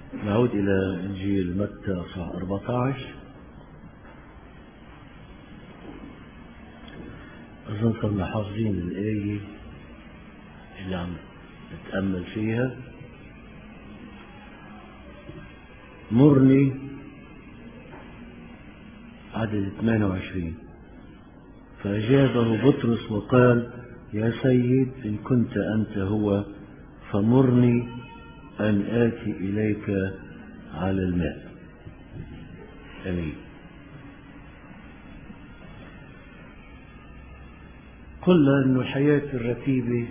نعود إلى إنجيل متى أصحاح 14. أظن صرنا حافظين الآية اللي عم نتأمل فيها. مرني عدد 28. فأجابه بطرس وقال: يا سيد، إن كنت أنت هو فمرني أن آتي إليك على الماء. آمين. قلنا أن الحياة الرتيبة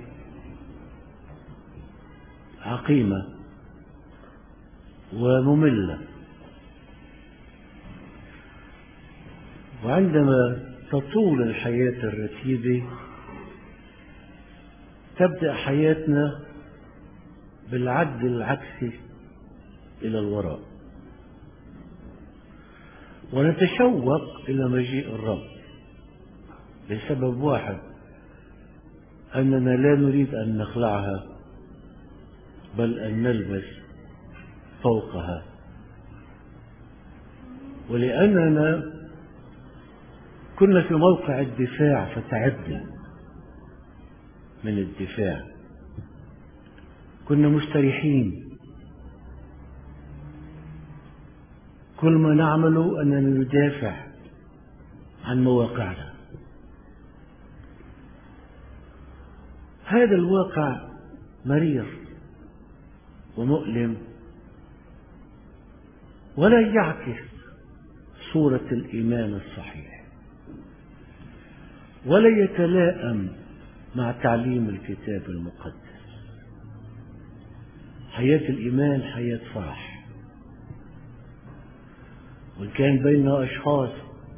عقيمة ومملة، وعندما تطول الحياة الرتيبة تبدأ حياتنا بالعد العكسي إلى الوراء، ونتشوق إلى مجيء الرب لسبب واحد: أننا لا نريد أن نخلعها بل أن نلبس فوقها، ولأننا كنا في موقع الدفاع فتعبنا من الدفاع، كنا مستريحين، كل ما نعمله أننا ندافع عن مواقعنا. هذا الواقع مرير ومؤلم ولا يعكس صورة الإيمان الصحيح، ولا يتلائم مع تعليم الكتاب المقدس. حياة الإيمان حياة فرح، وإن كان بيننا أشخاص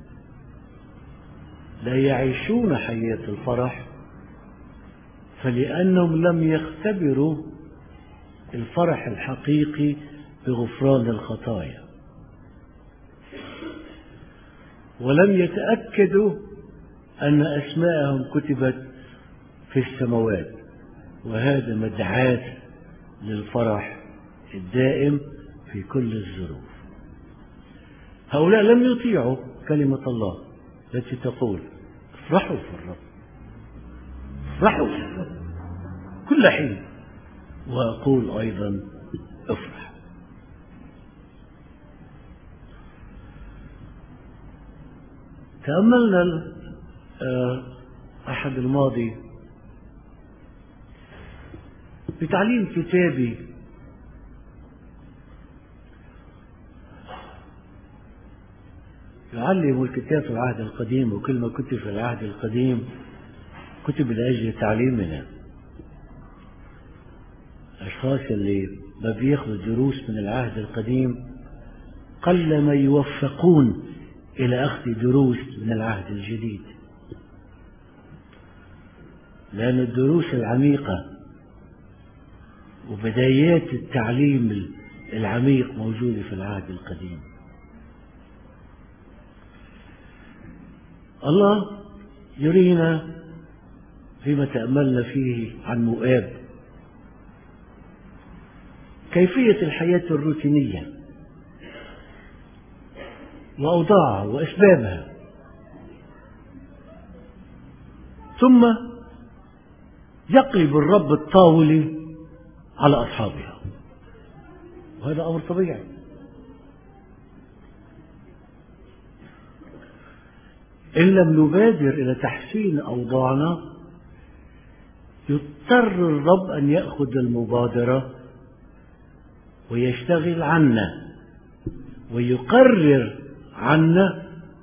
لا يعيشون حياة الفرح فلأنهم لم يختبروا الفرح الحقيقي بغفران الخطايا، ولم يتأكدوا أن أسماءهم كتبت في السماوات، وهذا مدعاة للفرح الدائم في كل الظروف. هؤلاء لم يطيعوا كلمة الله التي تقول: افرحوا في الرب، افرحوا في الرب كل حين، وأقول أيضا افرح. تأملنا أحد الماضي بتعليم كتابي يعلم الكتاب في العهد القديم، وكل ما كتب في العهد القديم كتب لأجل تعليمنا. الأشخاص اللي ما بياخذوا دروس من العهد القديم قل ما يوفقون إلى أخذ دروس من العهد الجديد، لأن الدروس العميقة وبدايات التعليم العميق موجودة في العهد القديم. الله يرينا فيما تأملنا فيه عن مؤاب كيفية الحياة الروتينية وأوضاعها وأسبابها، ثم يقلب الرب الطاولة على أصحابها، وهذا أمر طبيعي. إن لم نبادر إلى تحسين أوضاعنا يضطر الرب أن يأخذ المبادرة ويشتغل عنا ويقرر عنا،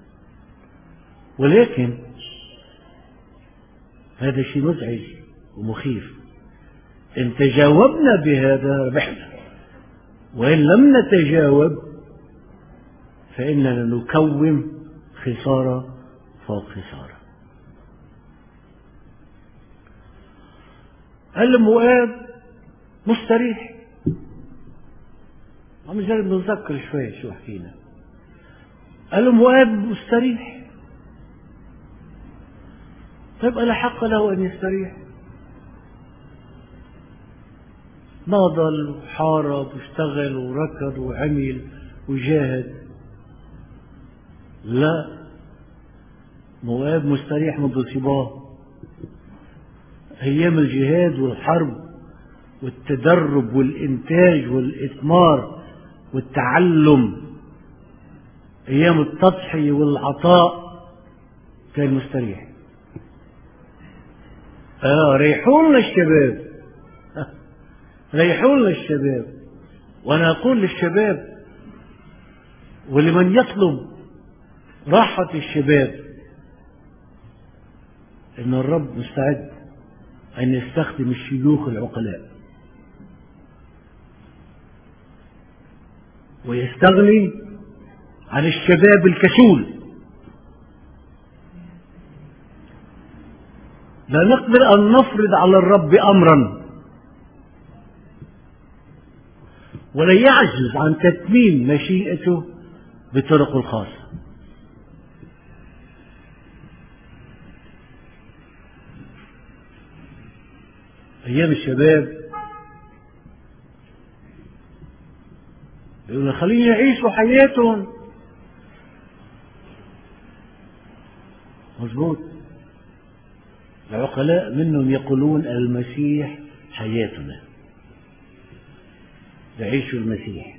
ولكن هذا شيء مزعج ومخيف. إن تجاوبنا بهذا ربحنا، وإن لم نتجاوب فإننا نكوم خسارة فوق خسارة. المؤاب مستريح، عم نجرب نتذكر شوي شو حكينا. المؤاب مستريح، طيب ألا حق له أن يستريح؟ ناضل وحارب واشتغل وركض وعمل وجاهد. لا، مواب مستريح منذ صباه. أيام الجهاد والحرب والتدرب والإنتاج والإثمار والتعلم، أيام التضحية والعطاء كان مستريح. ريحونا الشباب، ريحونا الشباب. وأنا أقول للشباب ولمن يطلب راحة الشباب إن الرب مستعد أن يستخدم الشيوخ العقلاء ويستغني عن الشباب الكسول. لا نقدر أن نفرض على الرب أمرا ولا يعجز عن تتميم مشيئته بطرق الخاصة. أيام الشباب يقولون خلينا يعيشوا حياتهم. مظبوط. العقلاء منهم يقولون المسيح حياتنا، يعيشوا المسيح.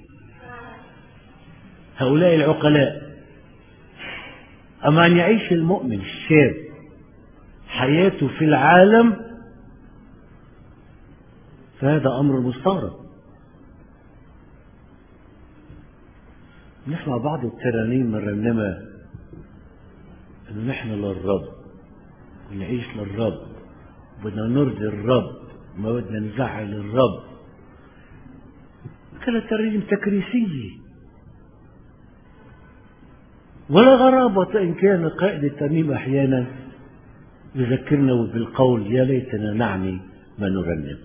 هؤلاء العقلاء. أما أن يعيش المؤمن الشاب حياته في العالم فهذا أمر مستغرب. نسمع بعض الترانيم الرنمة أنه نحن للرب ونعيش للرب، بدنا نرضي الرب، ما بدنا نزعل الرب. كانت ترانيم تكريسية ولا غرابة إن كان قائد الترنيم أحيانا يذكرنا بالقول يا ليتنا نعني ما نرنم،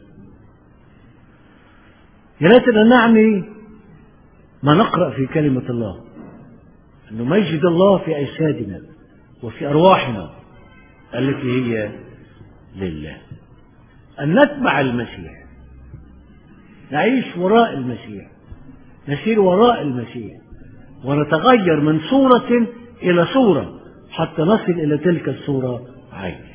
يا ليتنا نعني ما نقرأ في كلمة الله، أن نمجد الله في أجسادنا وفي أرواحنا التي هي لله، أن نتبع المسيح، نعيش وراء المسيح، نسير وراء المسيح، ونتغير من صورة إلى صورة حتى نصل إلى تلك الصورة عينها.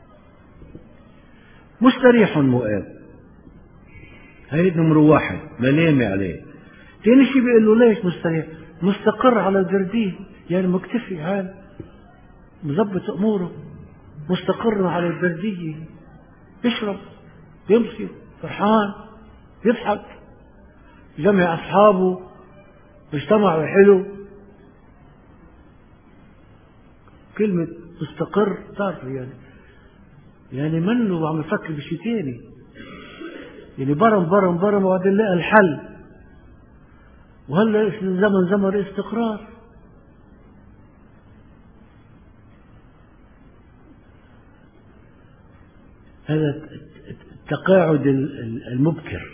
مستريح مؤاب، هي نمر واحد ملامي عليه. تاني شيء بيقول له ليش مستريح؟ مستقر على الجردين، يعني مكتفي حال مظبط أموره، مستقر على البردية، يشرب يمشي فرحان يضحك، جمع أصحابه اجتمعوا حلو. كلمة مستقر تعرف يعني منه عم يفكر بشيء تاني، يعني برم وبعدين لقى الحل. وهلا زمن الاستقرار. هذا التقاعد المبكر.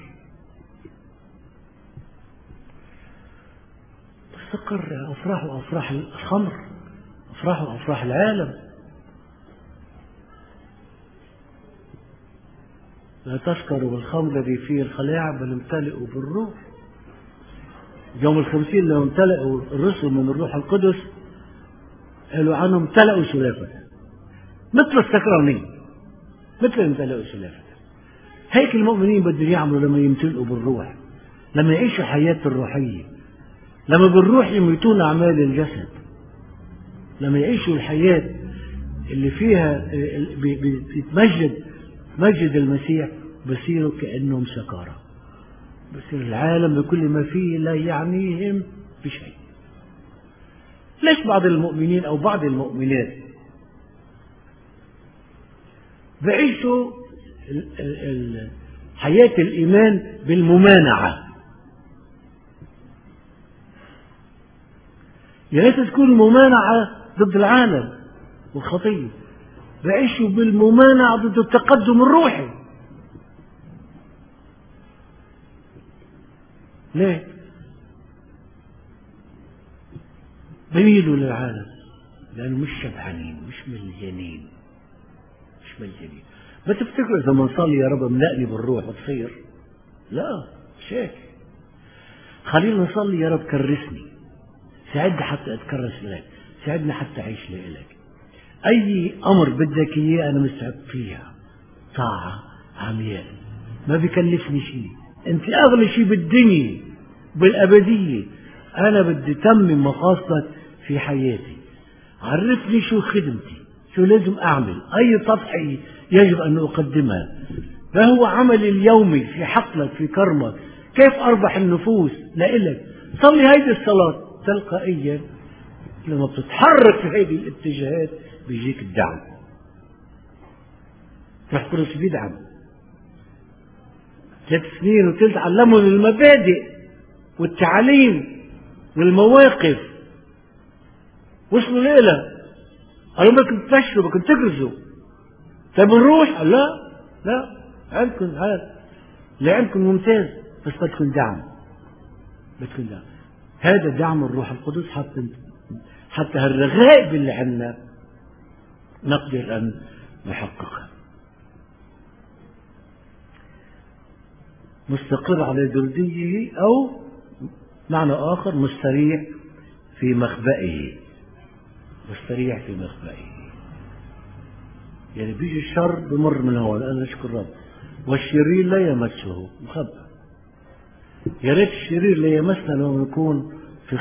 مستقر، أفراح وأفراح الخمر، أفراح وأفراح العالم. لا تسكروا بالخمر الذي فيه الخلاعة بل امتلئوا بالروح. يوم الخمسين لما امتلئوا الرسل من الروح القدس قالوا عنهم امتلئوا سلافة، مثل السكرانين، مثل امتلئوا سلافة. هيك المؤمنين بدهم يعملوا لما يمتلئوا بالروح، لما يعيشوا حياة الروحية، لما بالروح يميتون أعمال الجسد، لما يعيشوا الحياة اللي فيها بتمجد المسيح، بصيروا كأنهم سكارى، بصير العالم بكل ما فيه لا يعنيهم بشيء. ليش بعض المؤمنين أو بعض المؤمنات بعيشوا حياة الإيمان بالممانعة؟ يا ريت تكون الممانعة ضد العالم والخطية، بعيشوا بالممانعة ضد التقدم الروحي. ليه؟ بيميلوا للعالم لأنه مش شبعانين، مش مليانين. ما تفتكروا إذا ما نصلي يا رب املأني بالروح وتصير لا مش هيك. خلينا نصلي يا رب كرسني، ساعدني حتى أتكرس لك، ساعدني حتى أعيش لإلك. أي أمر بدك إياه أنا مستعد فيها، طاعة عمياء ما بيكلفني شيء. أنت أغلى شيء بالدنيا بالأبدية. أنا بدي تمم مقاصدك في حياتي. عرفني شو خدمتي، شو لازم أعمل، أي تضحية يجب أن أقدمها، ما هو عملي اليومي في حقلك في كرمك، كيف أربح النفوس لإلك. صلي هيدي الصلاة تلقائيا لما بتتحرك في هذه الاتجاهات بيجيك الدعم. روح القدس بيدعم. 3 سنين وثلث علمهم المبادئ والتعاليم والمواقف، وصلوا ليلة قالوا بدكم تفشلوا بدكم تكرزوا. طيب نروح؟ لا عندكم هذا اللي عندكم ممتاز، بس بدكم دعم. هذا دعم الروح القدس حتى هالرغائب اللي عندنا نقدر أن نحققها. مستقر على جلديه، أو معنى آخر مستريح في مخبئه. يعني بيجي الشر بمر من هون، أنا أشكر رب، والشرير لا يمسه، مخبأ. يا ريت الشرير لا يمسنا لما نكون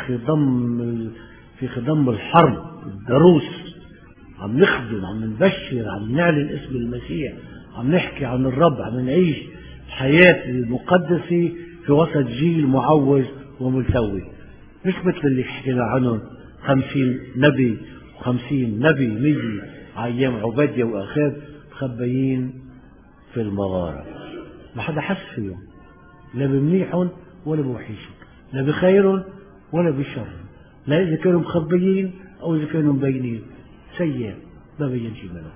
في خضم الحرب الضروس، عم نخدم، عم نبشر، عم نعلن اسم المسيح، عم نحكي عن الرب، عم نعيش الحياة المقدسة في وسط جيل معوج وملتوي. مش مثل اللي حكينا عنهم 50 نبي و50 نبي 100 أيام عبادية وآخاب مخبيين في المغارة، ما حدا حس فيهم، لا بمنيحهم ولا بوحيشهم، لا بخير ولا بشر، لا إذا كانوا مخبيين أو إذا كانوا مبينين. سيء ما بين شيء منهم.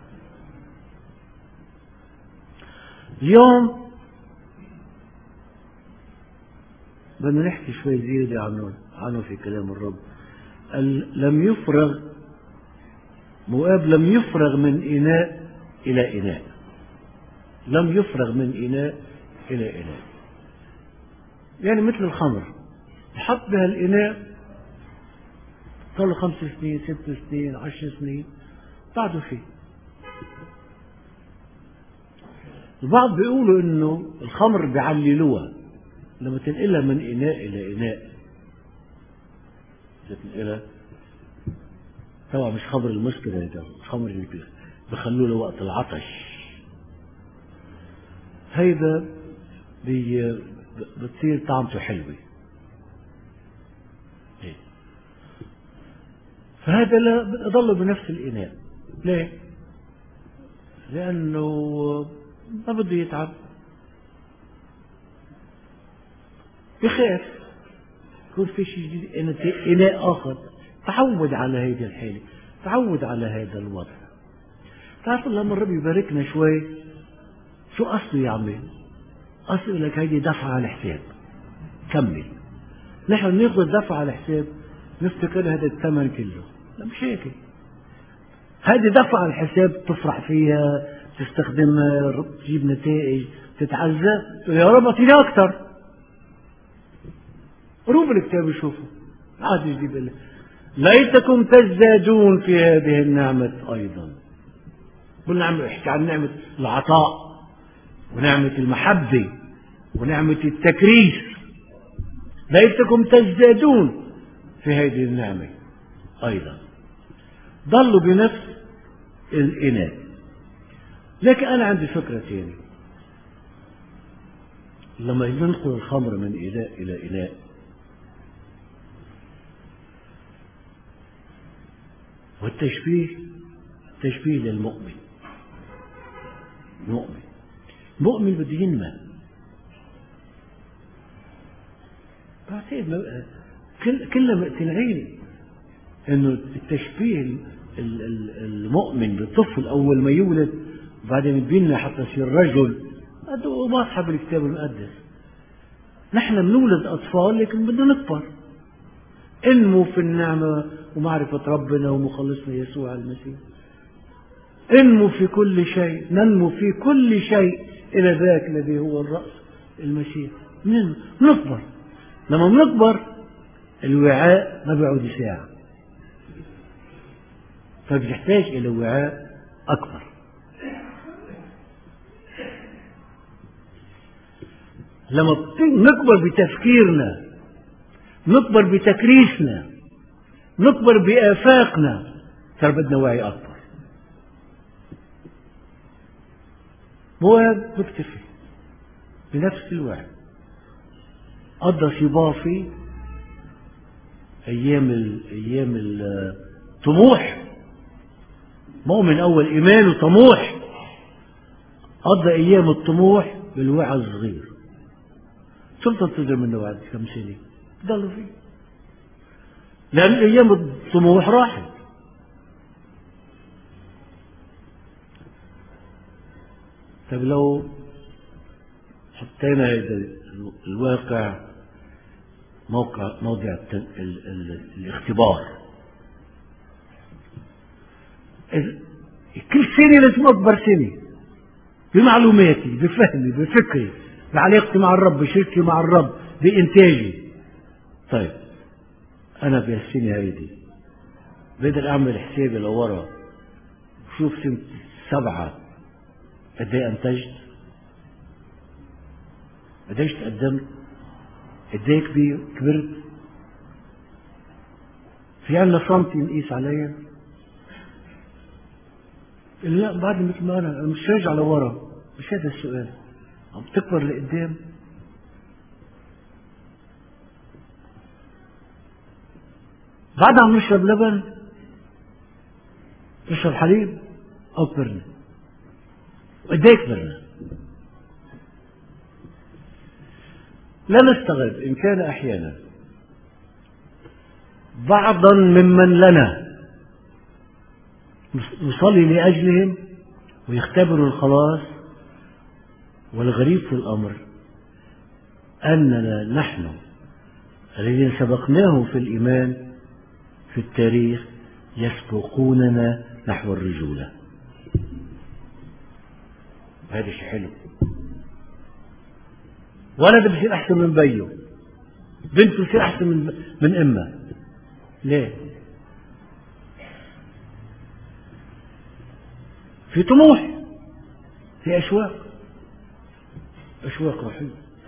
اليوم بدنا نحكي شوي زيادة عنه في كلام الرب. لم يفرغ من إناء إلى إناء. لم يفرغ من إناء إلى إناء. يعني مثل الخمر، حط بهالإناء صار له 5 سنين 6 سنين 10 سنين بعده فيه. البعض بيقولوا إنه الخمر بيعللوها لما تنقلها من إناء إلى إناء، تنقلها طبعا مش خمر المسكر، هذا الخمر اللي بخلوه له وقت العطش. هيدا بتصير طعمته حلوة. فهذا لا ضل بنفس الإناء. ليه؟ لأنه ما بده يتعب، بخاف يكون في شيء جديد، إناء آخر. تعود على هذه الحالة، تعود على هذا الوضع. تعرف لما الرب يباركنا شوي شو قصده يعمل؟ قصده يقول لك هيدي دفعة على الحساب، كمل. نحن ناخذ دفعة على الحساب نفتكر هذا الثمن كله. لا مش هيك. هذه دفعة على الحساب تفرح فيها، تستخدمها، تجيب نتائج، تتعزى. يا رب اعطيني أكثر. قروب الكتاب يشوفوا عاد يجيب لك ليتكم تزدادون في هذه النعمة أيضا. بالنعمة احكي عن نعمة العطاء ونعمة المحبة ونعمة التكريس. ليتكم تزدادون في هذه النعمة أيضا. ضلوا بنفس الإناء. لكن أنا عندي فكرة ثانية. لما ننقل الخمر من إناء إلى إناء، والتشبيه تشبيه للمؤمن. مؤمن بده ينمى. بعتقد كلنا مقتنعين انه التشبيه المؤمن بالطفل اول ما يولد وبعدين بينمى حتى يصير رجل، هذا واضحه بالكتاب المقدس. نحن بنولد اطفال لكن بدنا نكبر، انمو في النعمه ومعرفه ربنا ومخلصنا يسوع المسيح. انمو في كل شيء، ننمو في كل شيء الى ذاك الذي هو الراس المسيح. نكبر. لما بنكبر الوعاء ما بيعود ساعة، فبتحتاج إلى وعاء أكبر. لما نكبر بتفكيرنا، نكبر بتكريسنا، نكبر بآفاقنا، صار بدنا وعي أكبر. مواد بكتفي بنفس الوعي. قضى صبافي أيام الطموح، مؤمن أول إيمانه طموح، قضى أيام الطموح بالوعي الصغير. شو بتنتظر منه بعد كم سنة؟ ضلوا فيه، لأن أيام الطموح راحت. طيب لو حطينا هذا الواقع موضع الاختبار، كل سنة لازم أكبر سنة بمعلوماتي، بفهمي، بفكري، بعلاقتي مع الرب، بشركتي مع الرب، بإنتاجي. طيب أنا بهالسنة هيدي بقدر أعمل حسابي لورا، شوف سنة 7 قد ايه أنتجت، قد ايش تقدمت، قد ايه كبرت. في عنا سنتي نقيس عليا؟ لا، بعد مثل ما أنا مش راجع لورا. مش هذا السؤال، عم تكبر لقدام. بعد عم نشرب لبن، نشرب حليب، أو كبرنا؟ وقد ايه كبرنا؟ لا نستغرب إن كان أحيانا بعضا ممن لنا نصلي لأجلهم ويختبروا الخلاص، والغريب في الأمر أننا نحن الذين سبقناهم في الإيمان في التاريخ يسبقوننا نحو الرجولة. هذا شيء حلو. ولد بصير أحسن من بيه، بنت بصير أحسن من أمها. ليه؟ في طموح، في أشواق روحية.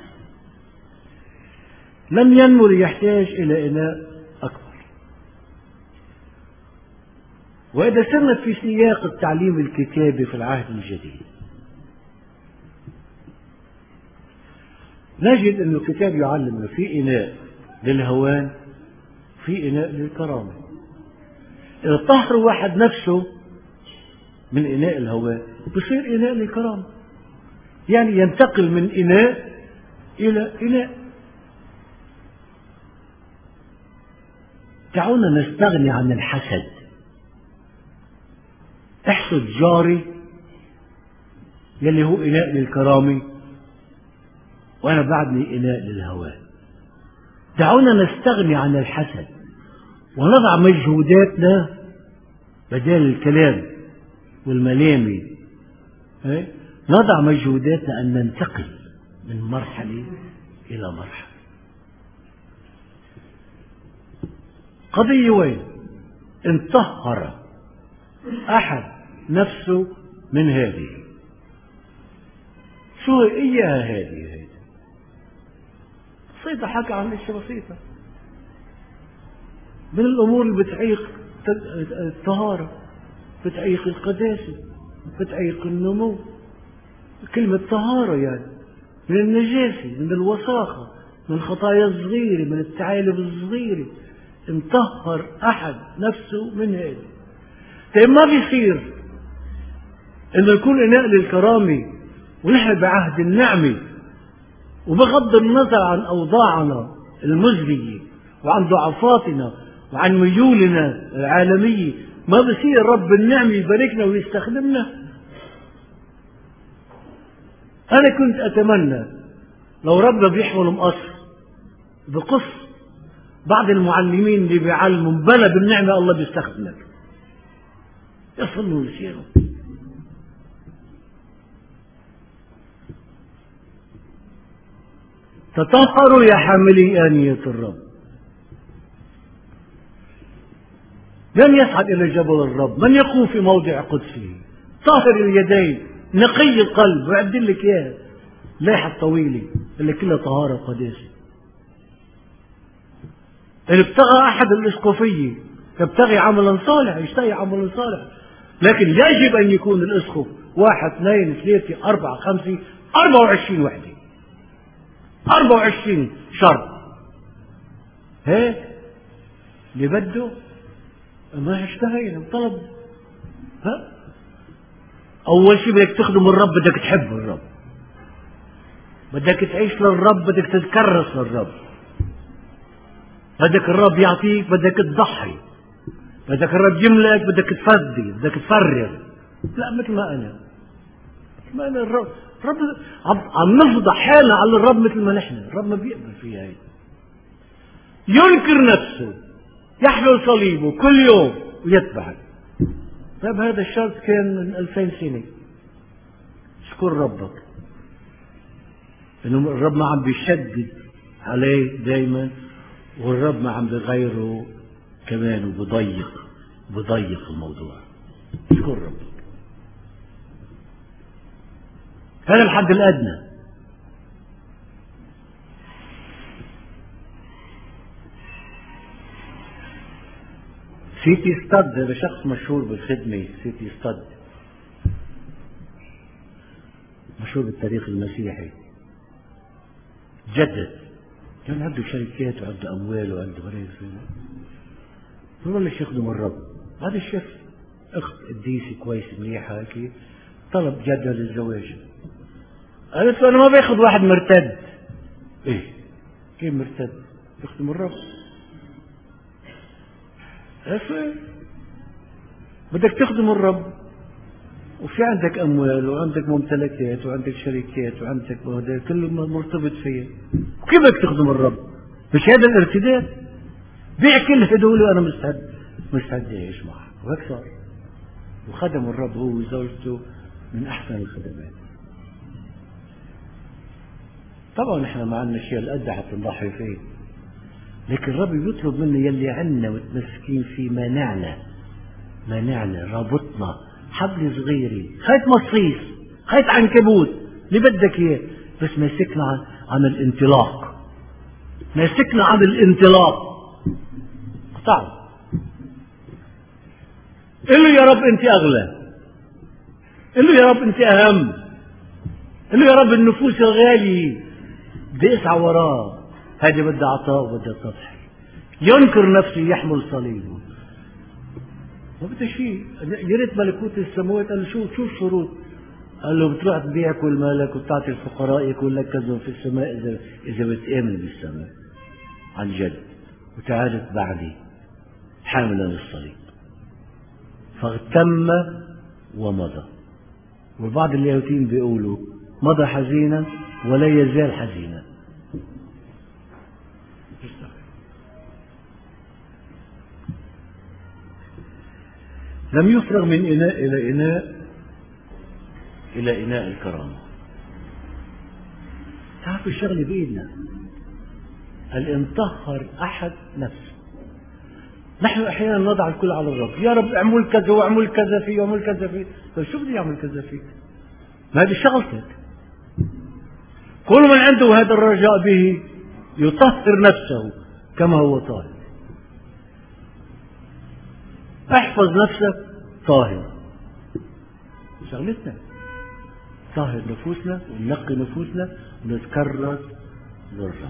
لم ينمو ليحتاج إلى إناء أكبر. وإذا سرنا في سياق التعليم الكتابي في العهد الجديد نجد أن الكتاب يعلمنا في إناء للهوان، في إناء للكرامة. إذا طهر واحد نفسه من إناء الهوان بصير إناء للكرامة، يعني ينتقل من إناء إلى إناء. دعونا نستغني عن الحسد. احسد جاري يلي هو إناء للكرامة وأنا بعدني إناء للهوان. دعونا نستغني عن الحسد ونضع مجهوداتنا بدل الكلام والملامي، نضع مجهوداتنا أن ننتقل من مرحلة إلى مرحلة. قضية وين؟ إن طهر أحد نفسه من هذه. شو إياها هذه؟ بسيطة، حكى عن أشياء بسيطة من الأمور اللي بتعيق الطهارة، بتعيق القداسة، بتعيق النمو. كلمة طهارة يعني من النجاسة، من الوساخة، من الخطايا الصغيرة، من الثعالب الصغيرة. انطهر أحد نفسه من هذا. طيب ما بيصير إنه يكون إناء للكرامة ونحن بعهد النعمة، وبغض النظر عن أوضاعنا المزرية وعن ضعفاتنا وعن ميولنا العالمية، ما بصير رب النعمة يباركنا ويستخدمنا. أنا كنت أتمنى لو ربنا بيحمل مقص بقص بعض المعلمين اللي بيعلموا بلا بالنعمة الله بيستخدمك، يصلوا لسيرهم. تطهروا يا حاملي آنية الرب. من يصعد إلى جبل الرب؟ من يقوم في موضع قدسه؟ طاهر اليدين نقي القلب. ويعدل لك إياه الليحة الطويلة اللي كلها طهارة وقداسة. إن ابتغى أحد الإسقفية يبتغي عملا صالح، يشتهي عملا صالح، لكن يجب أن يكون الإسقف 1 2 3 4 5 24 وحدة، 24 شرط. هيك اللي بده ما اشتهي طلب. ها أول شيء بدك تخدم الرب، بدك تحب الرب، بدك تعيش للرب، بدك تتكرس للرب، بدك الرب يعطيك، بدك تضحي، بدك الرب يملك، بدك تفضي، بدك تفرغ. لا مثل ما أنا، مثل ما أنا الرب عم نفضح حالنا على الرب مثل ما نحن. الرب ما بيقبل فيها هي. ينكر نفسه، يحمل صليبه كل يوم ويتبعك. طيب هذا الشرط كان من 2000 سنة. اشكر ربك انه الرب ما عم بيشدد عليه دايما، والرب ما عم بغيره كمان وبضيق الموضوع. اشكر ربك. هذا الحد الادنى. سيتي ستاد هذا شخص مشهور بالخدمة. سيتي ستاد مشهور بالتاريخ المسيحي، جدد، كان عنده شركات وعنده أموال وعنده غير. فبلش يخدم الرب. هذا الشيخ أخت قديسي كويس مليحة هيك، طلب جدة للزواج. قالت له أنا ما باخذ واحد مرتد. إيه كيف مرتد؟ يخدم الرب. بدك تخدم الرب وفي عندك أموال وعندك ممتلكات وعندك شركات وعندك هذا كله مرتبط فيه، وكيف بدك تخدم الرب؟ مش هذا الارتداد؟ بيع كل هدول وأنا مستعد أعيش معه. وهيك صار، وخدم الرب هو وزوجته من أحسن الخدمات. طبعا نحن ما عندنا شيء القد حتى نضحي فيه، لكن الرب بيطلب منا يلي عنا متمسكين في مانعنا رابطنا حبل صغيري، خيط مصيص، خيط عنكبوت، اللي بدك اياه، بس ماسكنا عن الانطلاق، ماسكنا عن الانطلاق. قطعه. قل له يا رب انت اغلى، قل له يا رب انت اهم، قل له يا رب النفوس الغالية بدي اسعى وراه. هذه بدها عطاء وبدها تضحي. ينكر نفسه، يحمل صليبه. ما بدها شيء. يا ريت ملكوت السماوات. قال له شو الشروط؟ قال له بتروح تبيع كل مالك وبتعطي الفقراء، يكون لك كذا في السماء اذا بتآمن بالسماء عن جد، وتعال اتبعني حاملا الصليب. فاغتم ومضى. وبعض اللاهوتيين بيقولوا مضى حزينا ولا يزال حزينا. لم يفرغ من إناء إلى إناء إلى إناء الكرامة. تعرفوا الشغلة بإيدنا، هل إن طهر أحد نفسه. نحن أحيانا نضع الكل على الرب، يا رب اعمل كذا واعمل كذا فيه واعمل كذا فيه. طيب شو بدي يعمل كذا فيه؟ ما هذه شغلتك. كل من عنده هذا الرجاء به يطهر نفسه كما هو طاهر. احفظ نفسك طاهر. شغلتنا طاهر نفوسنا وننقي نفوسنا ونتكرس للرب.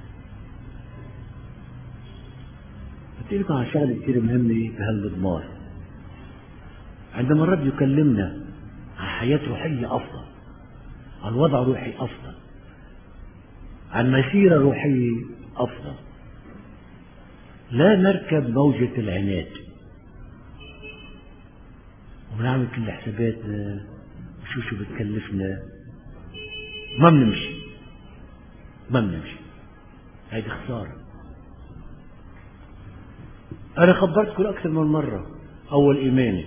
بدي لكم عن شغله كثير مهمه بهالمضمار. عندما الرب يكلمنا عن حياه روحيه افضل، عن وضع روحي افضل، عن مسيره روحيه افضل، لا نركب موجه العناد ونعمل كل حساباتنا وشو بتكلفنا. ما بنمشي. هيدي خسارة. أنا خبرتكم أكثر من مرة. أول إيماني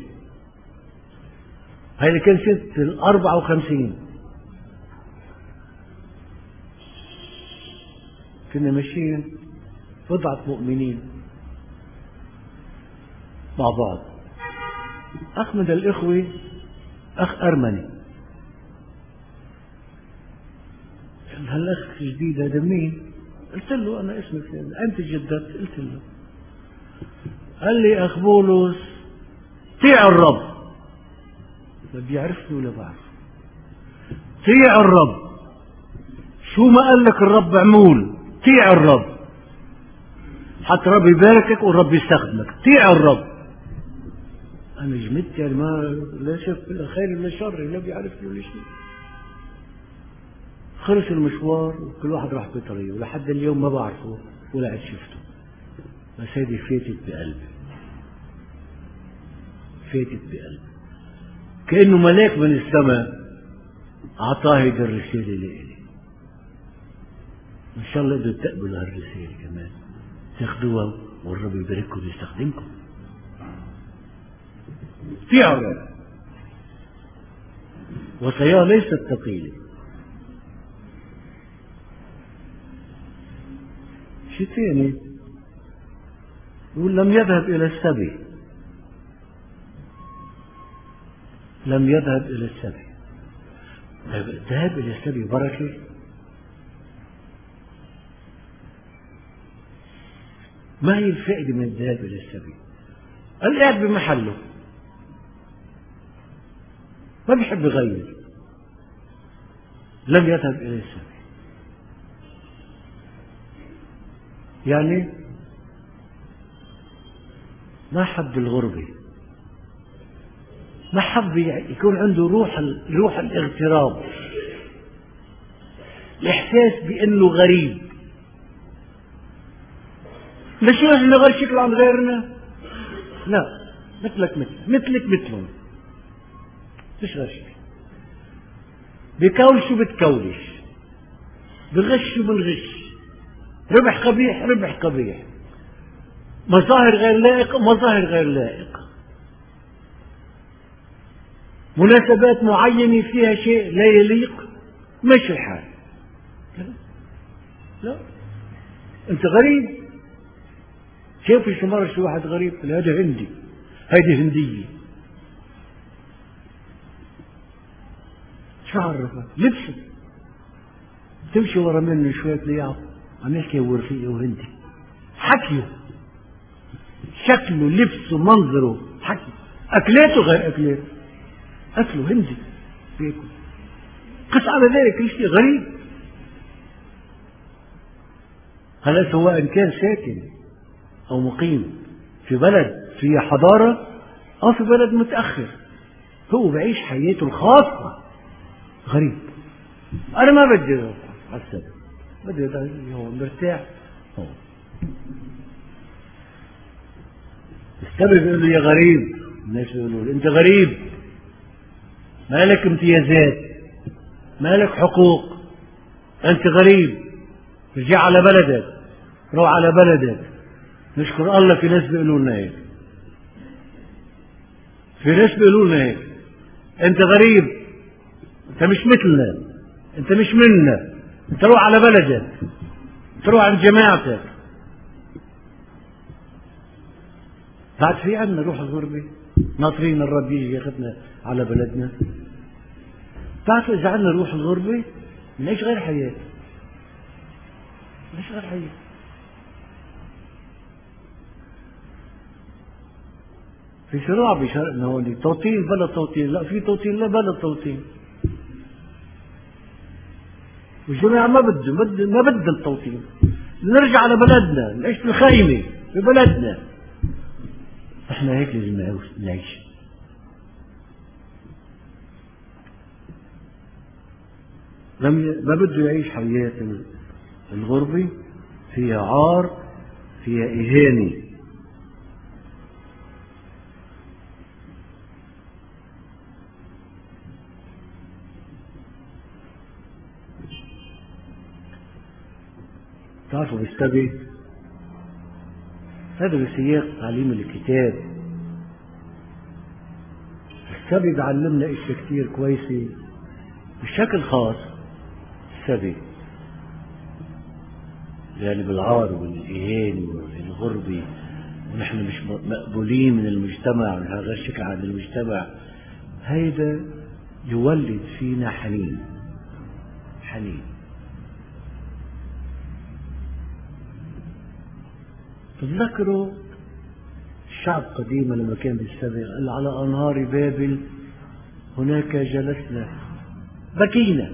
هيدي كان سنة 54. كنا ماشيين بضعة مؤمنين مع بعض. أخ من الإخوة، أخ أرمني، هالأخ جديد هذا مين؟ قلت له أنا اسمي فلان. أنت جدك؟ قلت له. قال لي أخ بولس طيع الرب. بدي يعرفني ولا بعرف؟ طيع الرب، شو ما قال لك الرب عمول. طيع الرب حتى الرب يباركك والرب يستخدمك. طيع الرب. أنا جمدت يعني ما لا شاف خير ولا شر، لا بيعرفني ولا شيء. خلص المشوار وكل واحد راح بطريقه، ولحد اليوم ما بعرفه ولا عاد شفته، بس هذه فاتت بقلبي، فاتت بقلبي، كأنه ملاك من السماء أعطاه هيدي الرسالة لإلي. إن شاء الله بدو تقبلوا هالرسالة كمان، تاخدوها والرب يبارككم ويستخدمكم. في عرب وصاياه ليست ثقيلة. شيء ثاني يقول لم يذهب إلى السبي، لم يذهب إلى السبي. الذهاب إلى السبي بركة؟ ما هي الفائدة من الذهاب إلى السبي؟ القاعد بمحله ما بيحب يغير. لم يذهب إلى السبي يعني ما حب الغربة، ما حب يكون عنده روح الاغتراب، الإحساس بأنه غريب. مش احنا غير شكل عن غيرنا، لا، مثلك مثلهم، مش غير شكل. بكولش وبتكولش، بغش وبنغش، ربح قبيح ربح قبيح، مظاهر غير لائقة مظاهر غير لائقة، مناسبات معينة فيها شيء لا يليق، مش الحال. لا، انت غريب. شايف شو مرة شو واحد غريب، هذا هندي، هيدي هندية، شو عرفك؟ لبسه، تمشي ورا منه شوية تلاقيه عم يحكي ورفيقي وهندي، حكيه، شكله لبسه منظره حكي، أكلاته غير أكلاته، أكله هندي بياكل. قس على ذلك كل شيء غريب. هلا سواء كان ساكن أو مقيم في بلد فيها حضارة أو في بلد متأخر، هو بعيش حياته الخاصة غريب. أنا ما بدي على السبب، بدي هو مرتاح هو. السبب بيقول له يا غريب، الناس بيقولوا له أنت غريب، ما لك امتيازات، ما لك حقوق، أنت غريب، رجع على بلدك، روح على بلدك. نشكر الله في ناس بيقولوا لنا هيك، في ناس بيقولوا لنا هيك، أنت غريب، أنت مش مثلنا، أنت مش منا، أنت روح على بلدك، تروح عند جماعتك. بعد في عندنا روح الغربة، ناطرين الرب يجي ياخذنا على بلدنا. بتعرفوا إذا عندنا روح الغربة بنعيش غير حياة، بنعيش غير حياة. في صراع بشرقنا هون، توطين بلا توطين، لا في توطين لا بلا توطين. والجماعة ما بدهم التوطين، نرجع على بلدنا، نعيش في الخيمة في بلدنا. احنا هيك لازم نعيش. ما بده يعيش حياة الغربة فيها عار، فيها إهانة. تعرفوا بالسبي هذا بسياق تعليم الكتاب. السبي بعلمنا اشياء كتير كويسة بشكل خاص. السبي يعني بالعار والإهان والغربة، ونحن مش مقبولين من المجتمع وهذا الشكل عن المجتمع، هيدا يولد فينا حنين. تذكروا الشعب قديما لما كان بالسبع قال على أنهار بابل هناك جلسنا بكينا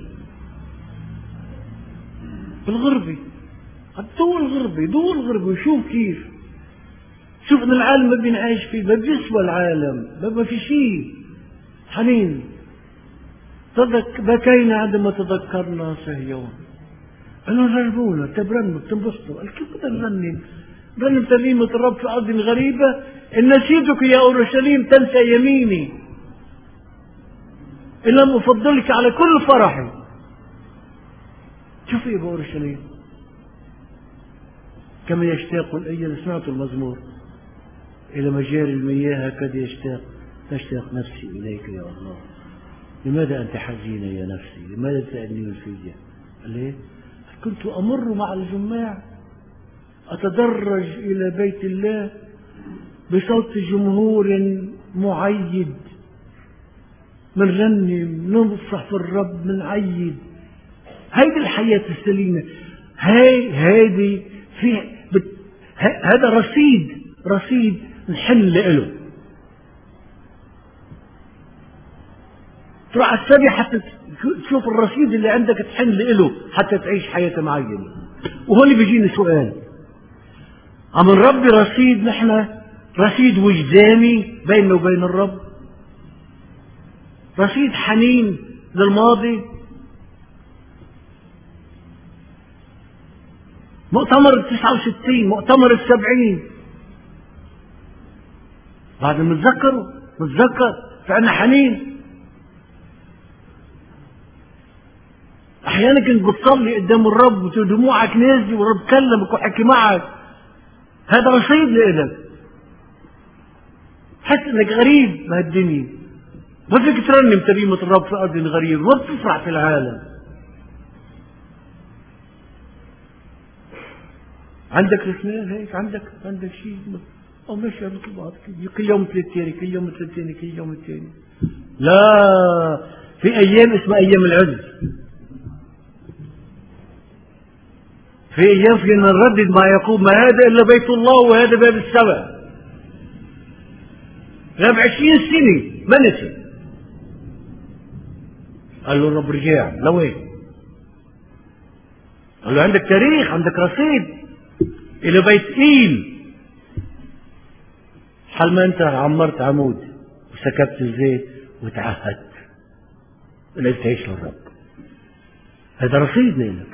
بالغربة. دول الغربة وشوف كيف، شوف ان العالم ما بينعيش فيه، ما بيسوى العالم، ما في شيء. حنين. بكينا عندما تذكرنا صهيون. قالوا رنمونا، تبرنوا بتنبسطوا. قال كيف بدنا نرنم ترنيمة الرب في أرض غريبة؟ إن نسيتك يا أورشليم تنسى يميني، إن لم أفضلك على كل فرحي. شوفوا يا أورشليم كما يشتاق الأيل، سمعتوا المزمور إلى مجاري المياه هكذا تشتاق نفسي إليك يا الله. لماذا أنت حزينة يا نفسي؟ لماذا تأنين في؟ قال ليه؟ كنت أمر مع الجماع أتدرج إلى بيت الله بصوت جمهور معيد، من رنم ننصح في الرب من عيد. هيدي الحياة السليمة، هيدي في هذا رصيد نحن له. تروح على السبي حتى تشوف الرصيد اللي عندك تحن له حتى تعيش حياة معينة. وهون بيجيني سؤال، عم نربي رصيد نحن، رصيد وجداني بيننا وبين الرب، رصيد حنين للماضي. مؤتمر 69، مؤتمر 70، بعد نتذكر فعنا حنين. احيانا كنت بتصلي قدام الرب ودموعك نازله والرب كلمك وحكي معك، هذا رصيد لإلك. حس انك غريب بهالدنيا، ما فيك ترنم ترنيمة الرب في أرض غريب، ما بتفرح في العالم. عندك رسمين هيك، عندك شيء او ماشي مثل بعض، كل يوم ثلاثين، كل يوم الثاني. لا، في ايام اسمها ايام العز، في ايام فينا نردد ما يقول ما هذا الا بيت الله وهذا باب السماء. غاب 20 سنة ما نسي. قال له الرب رجع لوين؟ قال له عندك تاريخ، عندك رصيد الى بيت ايل. حال ما انت عمرت عمود وسكبت الزيت وتعهدت انك تعيش للرب، هذا رصيد لك.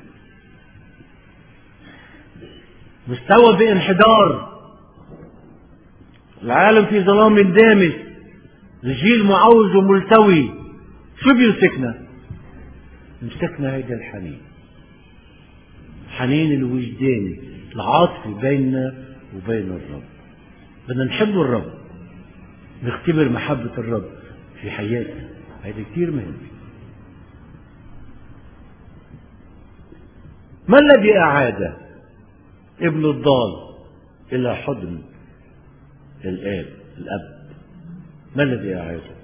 مستوى بانحدار، العالم في ظلام دامس، الجيل معوج وملتوي. شو بيمسكنا؟ هيدا الحنين، حنين الوجداني العاطفي بيننا وبين الرب. بدنا نحب الرب، نختبر محبة الرب في حياتنا، هيدا كتير مهم. ما الذي أعاد ابن الضال إلى حضن الآب؟ ما الذي أعاده؟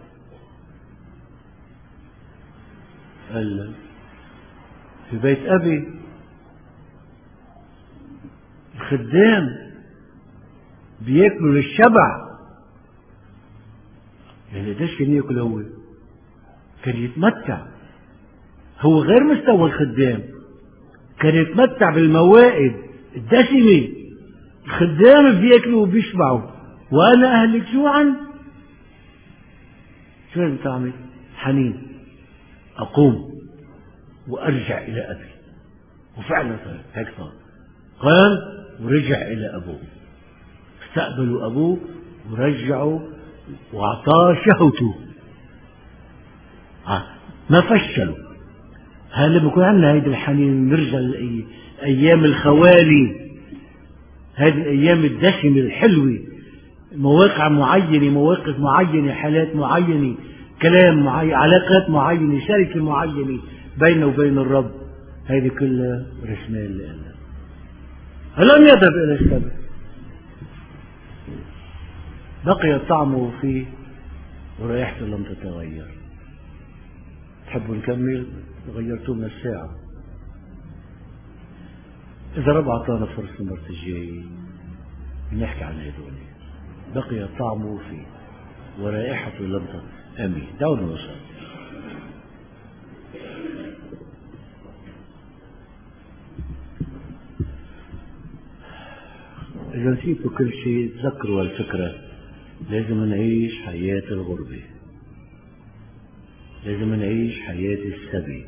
قال في بيت أبي الخدام بياكلوا للشبع. يعني قديش كان ياكل هو؟ كان يتمتع. هو غير مستوى الخدام، كان يتمتع بالموائد الدسمة. الخدام بياكلوا وبيشبعوا، وأنا أهلك جوعا. شو لازم تعمل؟ حنين، أقوم وأرجع إلى أبي. وفعلا هيك صار. قال ورجع إلى أبوه، استقبلوا أبوه ورجعوا وأعطاه شهوته. ما فشلوا. هل بيكون عندنا هيدا الحنين نرجع أيام الخوالي، هذه الأيام الدسمة الحلوة، مواقع معينة، مواقف معينة، حالات معينة، كلام معين، علاقات معينة، شركة معينة بيننا وبين الرب. هذه كلها رسمال لنا. لم يذهب إلى السبت، بقي طعمه فيه ورائحته لم تتغير. تحبوا نكمل؟ غيرتوه من الساعة. إذا رب أعطانا فرصة المرة الجاية نحكي عن هدول. بقي طعمه فيه ورائحته لم تتغير. آمين. دعونا نصلي. إذا نسيتوا كل شيء تذكروا الفكرة، لازم نعيش حياة الغربة، لازم نعيش حياة السبي.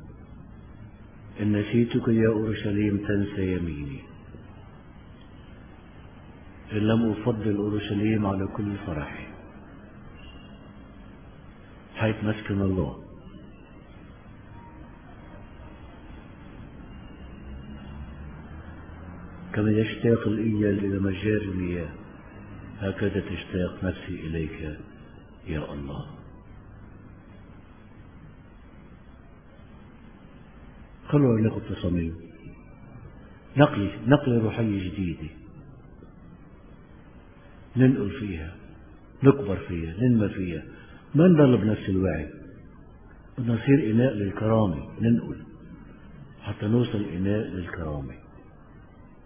إن نسيتك يا أورشليم تنسى يميني، إن لم أفضل أورشليم على كل فرح، حيث مسكن الله. كما يشتاق الإيل إلى مجاري المياه، هكذا تشتاق نفسي إليك يا الله. خلونا ناخذ تصاميم، نقلة روحية جديدة، ننقل فيها، نكبر فيها، ننمى فيها، ما نضل بنفس الوعي. بدنا نصير إناء للكرامة، ننقل حتى نوصل إناء للكرامة.